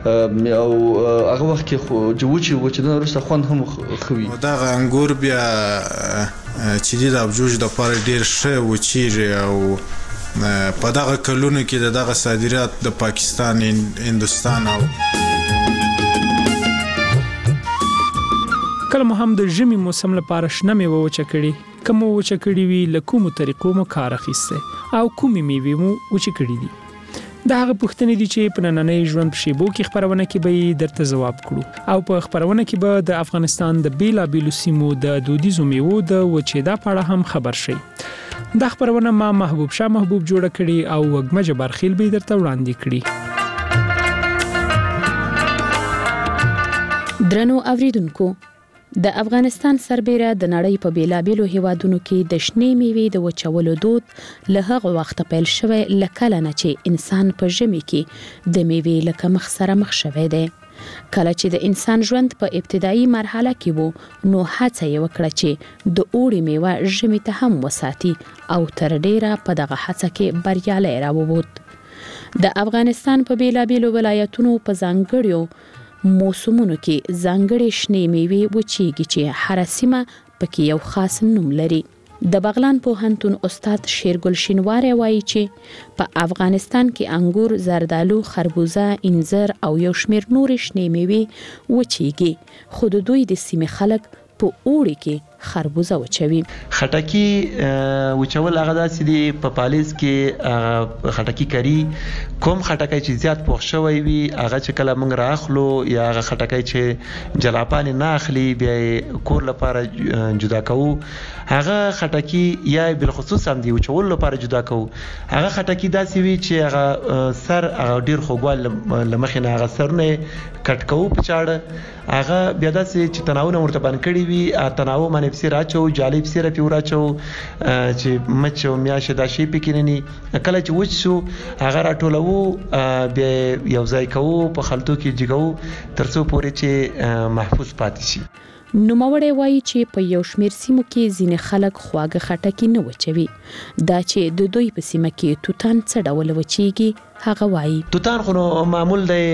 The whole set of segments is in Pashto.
او هغه وخت کې خو وچېدنه وروسته خوند هم خوي. دغه انګور بیا چې دي د ابجوج د پاره ډېر ښه وچېږي او په دغه کلونو کې دغه صادرات د پاکستان، هندوستان او کله مو هم د ژمي موسم لپاره شنه میوه وچه کړي، کوم وچه کړي وي له کومو طریقو مو کار اخیسته او کومې میوې مو وچه کړي دي. دا هغه پوښتنې دي چې په نننۍ ژوند په شیبو کې خپرونه کې به درته ځواب کړو او په خپرونه کې به د افغانستان د بیلابیلو سیمو د دودیزو میوو د وچېدا په اړه هم خبر شئ. دا خپرونه ما محبوب شاه محبوب جوړه کړي او وګمه جبارخیل به درته وړاندې کړي. درنو اوریدونکو، د افغانستان سربېره د نړۍ په بیلابیلو هیوادونو کې د شنې میوې د وچولو دود له هغه وخته پیل شوی لکه نه چې انسان په ژمي کې د میوې له کمښت سره مخ شوی دی. کله چې د انسان ژوند په ابتدایي مرحله کې وو نو هڅه یې وکړه چې د اوړي میوه ژمي ته هم وساتي او تر ډیره په دغه هڅه کې بریالی راووت. د افغانستان په بیلابیلو ولایتونو په ځانګړو موسمونو کې ځانګړې شنې میوې وچېږي چې هر سیمه پکې یو خاص نوم لري. د بغلان پوهنتون استاد شیرګل شینواری وایي چې په افغانستان کې انګور، زردالو، خربوزه، انځر او یو شمېر نورې شنې میوې وچېږي، خو د دوی د سیمې خلک په اوړي کې خربوزه وچوي. خټکی وچول هغه داسې دي په پالیز کې خټکی کری کوم خټکی چې زیات پوښ شوی وي هغه چې کله موږ راخلو یا هغه خټکی چې جلاپان نه اخلي بیا کور لپاره جدا کوو هغه خټکی یا بل خصوص هم دی وچول لپاره جدا کوو. هغه خټکی داسې وي چې هغه سر هغه ډیر خوګوال لمخې نه هغه سر نه کټ کوو په چاړه هغه بیا داسې چې تناوونه ورته بند کړي وي تناو باندې پسې راچو جالب سره پی راچو چې مچ او میاشه دا شی پکینني کله چې وچ شو هغه راټولو بیا یو ځای کوو په خلطو کې جګو ترڅو پورې چې محفوظ پاتې شي. نوموړی وایي چې په یو شمېر سیمو کې ځینې خلک خواږه خټکي نه وچوي. دا چې د دوی په سیمه کې توتان څه ډول وچېږي هغه وایي. توتان خو معمول دی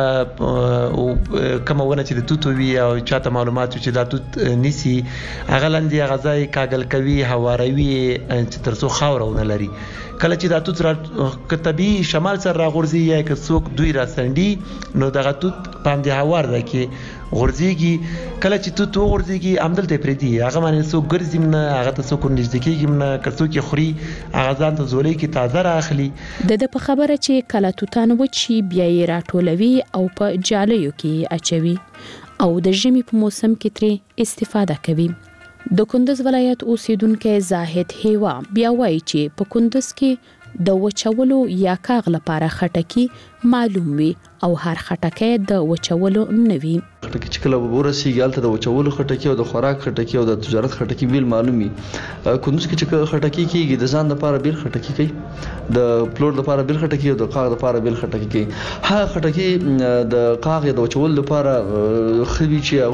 کومه ونه چې د توتو وي او چاته معلومات چې دا توت نیسي هغه لاندې هغه ځای کاږل کوي هواروي چې ترڅو خاوره ونه لري. کله چې دا توت را طبيعي شمال سره راغورځي یا که څوک دوی را سندي نو دغه توت پام دی هوار ده کې غورځيږي. کله چې توت وغورځيږي عمدلته پریدي هغه باندې څوک ګرځیم نه هغه ته څوک نږدې کېږم نه که څوک یې خوري هغه ځان ته زولې کې تازه راخلي. د په خبره چې کله توتان وچی بیا یې راټولوي او په جالیو کې اچوي او د ژمي په موسم کې ترې استفاده کوي. د کندز ولایت اوسیدونکو زاهد هیوا بیا وایي چې په کندز کې د وچولو یا کاغ لپاره خټکی معلوم وي او هر خټکی د وچولو نه وي. خټکی چې کله ورسیږي هلته د وچولو خټکی او د خوراک خټکی او د تجارت خټکی بیل معلومي. کندوز کې چې خټکی کېږي د ځان لپاره بیل خټکی کوي، د پلور لپاره بیل خټکی او د قاغ لپاره بیل خټکی کوي. هغه خټکی د قاغ د وچولو لپاره خوي چې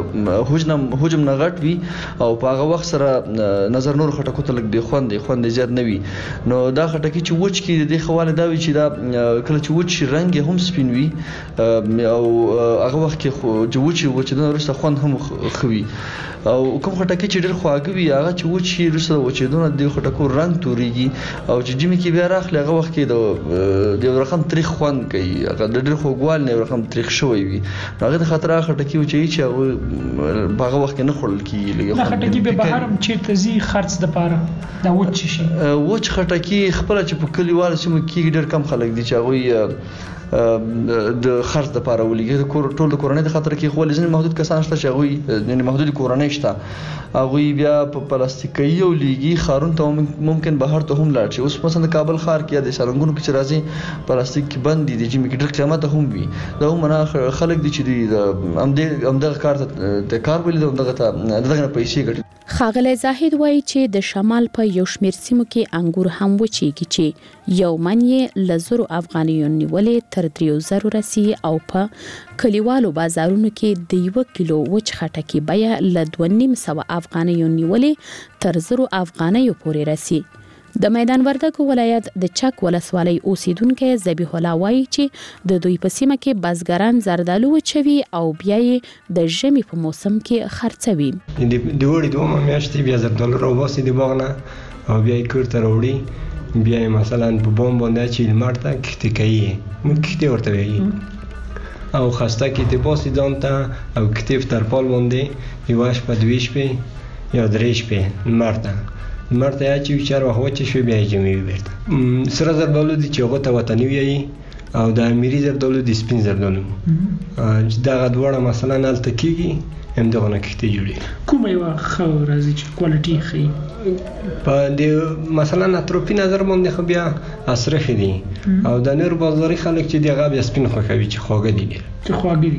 هغه حجم نه غټ وي او په هغه وخت سره نظر نور خټکو ته لګ دی خوند زیات نه وي. نو دا خټکی چې وچ کې د خواله دا وي چې دا کله چې وچ رنگ هم سپین وي او هغه وخت کې وچېدنه وروسته خوند هم خوي. او کوم خټکی چې ډېر خواږه وي هغه چې وچ وروسته وچېدنه د خټکو رنګ تورېږي او چې جمع کې بیا راخلي هغه وخت کې د یو رقم تریخ خوند کوي هغه د ډېر خوږوال نه یو رقم تریخ شوی وي. هغه د خاطر خټکی چې هغه په هغه وخت کې نه خوړل کېږي. خټکی به بهر هم چیرته زی خرڅ د پاره دا وچ شي. وچ خټکی خپل چې په کلیوالو سیمو کې ډېر کم خلک دي چې هغه د خرڅ د پاره ولګي ټول د کورنۍ د خاطر کې خو لزم محدود کسان شته چې هغه یعنی محدود کورنۍ شته هغه بیا په پلاستیکي او لګي خارون ته ممکن بهر ته هم لاړ شي. اوس مثلا د کابل ښار کې د سالنګونو کې چې راځي پلاستیک کې بند دي چې می ډېر قیمت هم وي دا هم خلک دي چې همدغه کار ته کار ولې دغه پیسې ګټي. ښاغلی زاهد وایي چې د شمال په یو شمېر سیمو کې انګور هم وچېږي چې یو من یې له 1000 افغانیو نیولې تر 3000 رسي او په کلیوالو بازارونو کې د 1 کیلو وچ خټکی بیه له 2500 افغانیو نیولې تر 1000 افغانیو پورې رسي. د میدان وردګو ولایت د چک ولسوالۍ اوسیدونکو ذبیح الله وایي چې د دوی په سیمه کې بزګران زردالو وچوي او بیا یې د ژمي په موسم کې خرڅوي. د وړي دوه میاشتې بیا زردالو راوباسي د باغ نه او بیا یې کور ته راوړي، بیا یې مثلا په بام باندې چې لمر ته کښتې کوي، موږ کښتې ورته وایي، او خسته کښتې باسي ځان ته او کښتې په ترپال باندې یوه شپه 2 شپې یا 3 شپې لمر ته اچوي، چې هر وخت وچې شوې بیا یې جمعوي بیرته. سره زردالو دي چې هغو ته وطني وایي، او د امیري زردالو دي سپین زردالو، چې دغه دواړه مثلا هلته کېږي، همدغه نه کښتې جوړېږي. کومه یوه ښه راځي چې کوالټي ښیي؟ په د مثلا اطرافي نظر باندې خو بیا اصرخې دي، او د نور بازاري خلک چې دي هغه بیا سپین خوښوي چې خواږه دي ډېر، چې خواږه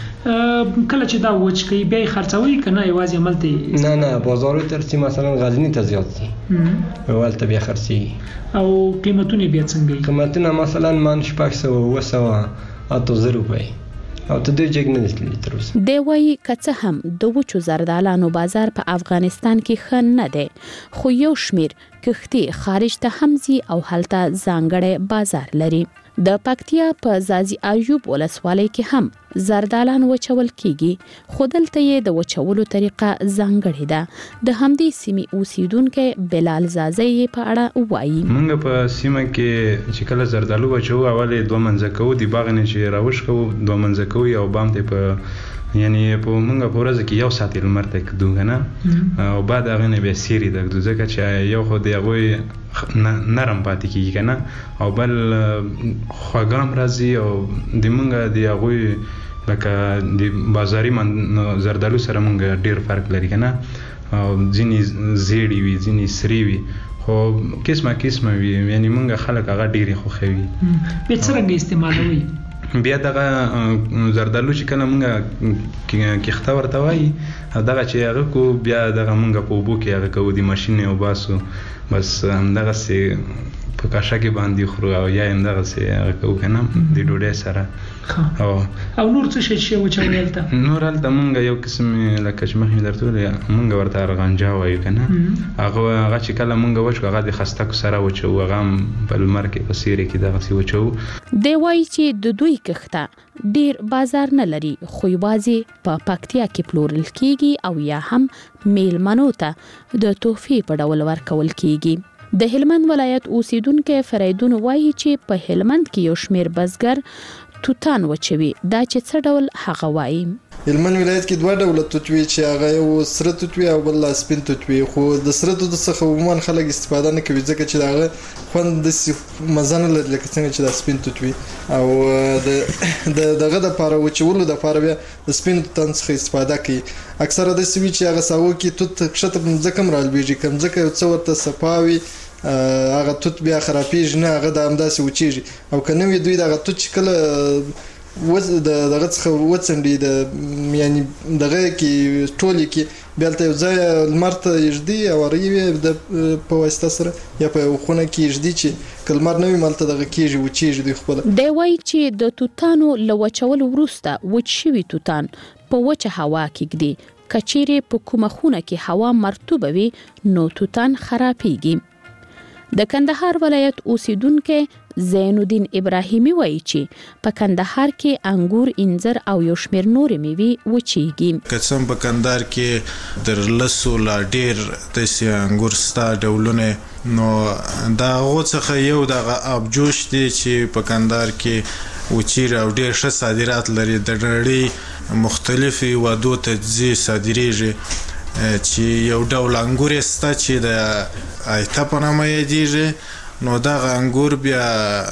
دي. کله چې دا وچ کوي بیا یې خرڅوي که نه یوازې هملته؟ نه بازارو ته رسي، مثلا غزني ته زیات ځي او هلته بیا خرڅېږي. او قیمتونه بیا څنګه وي؟ قیمتونه مثلا من 600 700 800 روپۍ، او ته ډېر جګ نه دي تللي تر اوسه. دی وایي که څه هم د وچو زردالانو بازار په افغانستان کې ښه نه دی، خو یو شمیر کښتې خارج ته هم ځي او هلته ځانګړی بازار لري. د پکتیا په ځاځي ایوب ولسوالۍ کې هم زردالان وچول کیږي، خو دلته یې د وچولو طریقه ځانګړې ده. د همدې سیمې اوسیدونکی بلال زازی په اړه وایي. موږ په سیمه کې چې کله زردالو وچو اول یې 2 منځه کوو، د باغ نه چې راوش کوو 2 منځه کوو، او بام ته په یعنی په موږ په ورځ کې 1 ساعت لمر ته کدو کنه، او بعد هغه نه بیا سیری دغه ځکه چې یو خو د هغه نرم پاتې کیږي کنه، او بل خواګام راځي، او د موږ د هغه لکه د بازاري زردالو سره موږ ډیر فرق لري کنه، او ځینې زیړی وي ځینې سری وي، خو قسمه وي، یعنی موږ خلک هغه ډیر خوښوي. به څنګه استعمالوي؟ بیا دغه زردالو چې کله موږ کښته ورته وایي، دغه چې هغه کو بیا دغه موږ په اوبو کې هغه کوو، د ماشین او باسو، بس همدغسې په کاشه کې باندې خورو، او یا همدغسې هغه کوو که نه د ډوډۍ سره. او نور څه شی چې وچوي هلته؟ نور هلته موږ یو قسم لکه چې مخکې درته ویل موږ ورته ارغنجا وایو که نه، هغه چې کله موږ وچو هغه د خستکو سره وچوو، هغه هم په لمر کې په سیرې کې دغسې وچوو. دی وایي چې د دوی کښته ډیر بازار نه لري، خو یوازې په پکتیا کې پلورل کیږي او یا هم میلمنو ته د تحفې په ډول ورکول کیږي. د هلمند ولایت اوسیدونکو فریدون وایي چې په هلمند کې یو شمیر بزګر توتان وچوي. دا چې څه ډول هغه وایي. هلمند ولایت کې 2 ډوله توت وي، چې هغه یو سره توت وي او بل سپین توت وي، خو د سره توت څخه عموما خلک استفاده نه کوي ځکه چې هغه خوند د مزه نه لري لکه څنګه چې د سپین توت وي، او دغه د لپاره وچولو د لپاره بیا د سپین توتان څخه استفاده کوي. اکثره داسې وي چې هغه ساوه کې توت ښکته په مځکه هم رالویږي، که مځکه یو څه ورته صفا وي هغه توت بیا خرابېږي نه، هغه د همداسې وچېږي، او که نه وي دوی دغه توت چې کله دغه څخه وڅنډي، یعنی دغه کې ټولې کې بیا هلته یو ځای لمر ته یږدي او هروي په واسطه سره یا په یو خونه کې یږدي چې که لمر نه وي هلته دغه کېږي وچېږي دوی خپله. دی وایي چې د توتانو له وچولو وروسته وچ شوي توتان په وچه هوا کې ږدي، که چیرې په کومه خونه کې هوا مرطوبه وي نو توتان خرابېږي. د کندهار ولایت اوسیدونکو زین الدین ابراهیمی وایي چې په کندهار کې انګور، انځر او یو شمیر نورې میوې وچیږي. که څه په کندهار کې در لسو لا ډیر داسې انګور ستا ډولونه، نو د هغو څخه یو دغه ابجوش دی چې په کندهار کې وچیږي او ډیر ښه صادرات لري، د نړۍ مختلفې هیوادو ته ځي صادریږي، چې یو ډول انګور یې سته چې د ایته په نامه یادیږي، نو دغه انګور بیا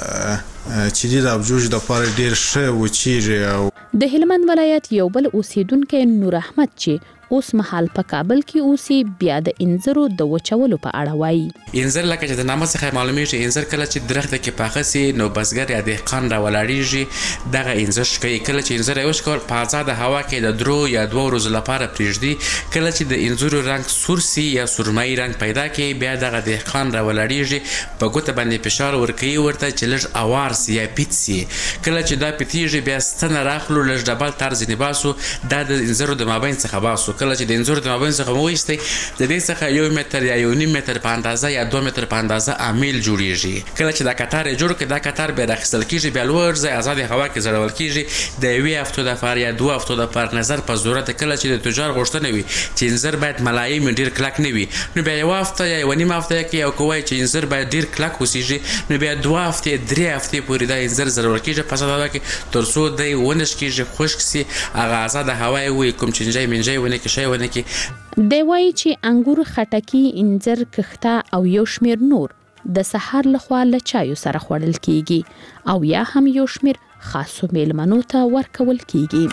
چې د ابجوش دپاره ډېر ښه وچیږي. او د هلمند ولایت یو بل اوسیدونکی نور احمد چې اوس مهال په کابل کې اوسي، بیا د انځرو د وچولو په اړه وایي. انځر لکه چې د نامه څخه معلومیږي، انځر کله چې درخته کې پاخه سي نو بزګر یا دهقان راولاړیږي، دغه انځر شکوي. کله چې انځر یې وشکول په آزاده هوا کې د 3 یا 2 ورځو لپاره پرېږدي، کله چې د انځرو رنګ سور سي یا سرمایي رنګ پیدا کوي، بیا دغه دهقان راولاړیږي، په ګوته باندې فشار ورکوي ورته چې لږ اوار سي یا پیت سي. کله چې دا پیتیږي بیا ستنه راخلو، لږ ډبل تر ځینې باسو، دا د انځرو د مابین څخه باسو. کله چې د انځور د مابین څخه مو وایستئ د دې څخه 1 متر یا 1.5 متر په اندازه یا 2 متر په اندازه امیل جوړیږي. کله چې دا کتار جوړ کړي دا کتار به راخستل کیږي بیا لوړ ځای آزاد هوا کې زړول کیږي د 1 هفتو د فار یا 2 هفتو د فار نظر په ضرورت کله چې د تجار غوښتنه وي چې انځر باید ملایم ډیر کلک نه وي نو بیا 1 هفته یا 1.5 هفته کې یو کوی چې انځر باید ډیر کلک وسیږي نو بیا 2 هفته 3 هفته پورې دا انځر زړول کیږي په ساده کې ترڅو دی ونش کیږي خشک سي هغه آزاد هوا وي کوم چنجای منجای ونه کې شی ونه کې دی وایي چې انګور خټکی انځر کښته او یو شمیر نور د سحر لخوا له چایو سره خوړل کیږي او یا هم یو شمیر خاصو میلمنو ته ورکول کیږي.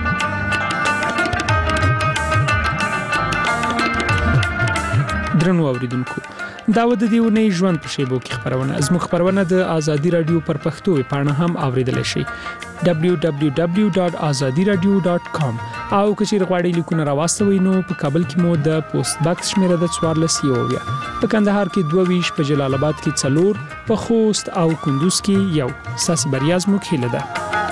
درنو اوریدونکو دا و د دې ونې ژوند په شیبو کې خبرونه زموږ خبرونه د آزادي رادیو پر پښتو پاڼه هم اوریدل شي www.azadiradio.com او کچیر غواړئ لیکونه راوستوي نو په کابل کې مو د پوسټ باکس شمیره د 14 په کندهار کې 22 په جلال آباد کې 4 په خوست او کندوز کې 1 ساسي بریاز مو کېله ده.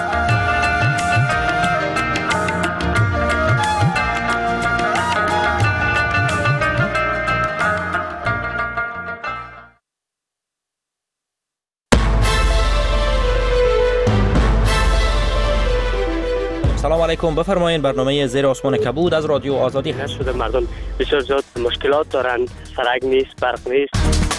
سلام علیکم. بفرمایید برنامه زیر آسمان کبود از رادیو آزادی هست. شده مردم بسیار زیاد مشکلات دارند، سرک نیست، برق نیست.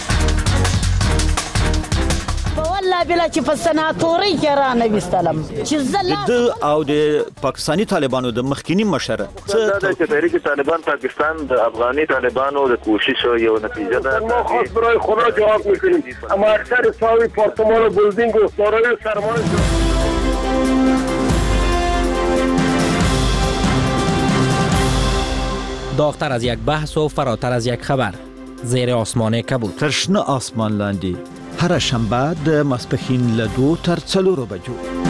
والله بلا چې په سناتوري کې را نوستلم چې د او د پاکستانی طالبانو د مخکینی مشره چې تحریک طالبان پاکستان د افغاني طالبانو د کوشش یو نتیجه ده. ما خاص برای خدا جواب میکنیم اما اکثر ساوی پارتمان و بلدینگ و سارای سرمان داغتر از یک بحث و فراتر از یک خبر. زیر آسمان کبود. ترشنه آسمان لاندی هر شنبه د ماسپښین له 2 تر 4 بجو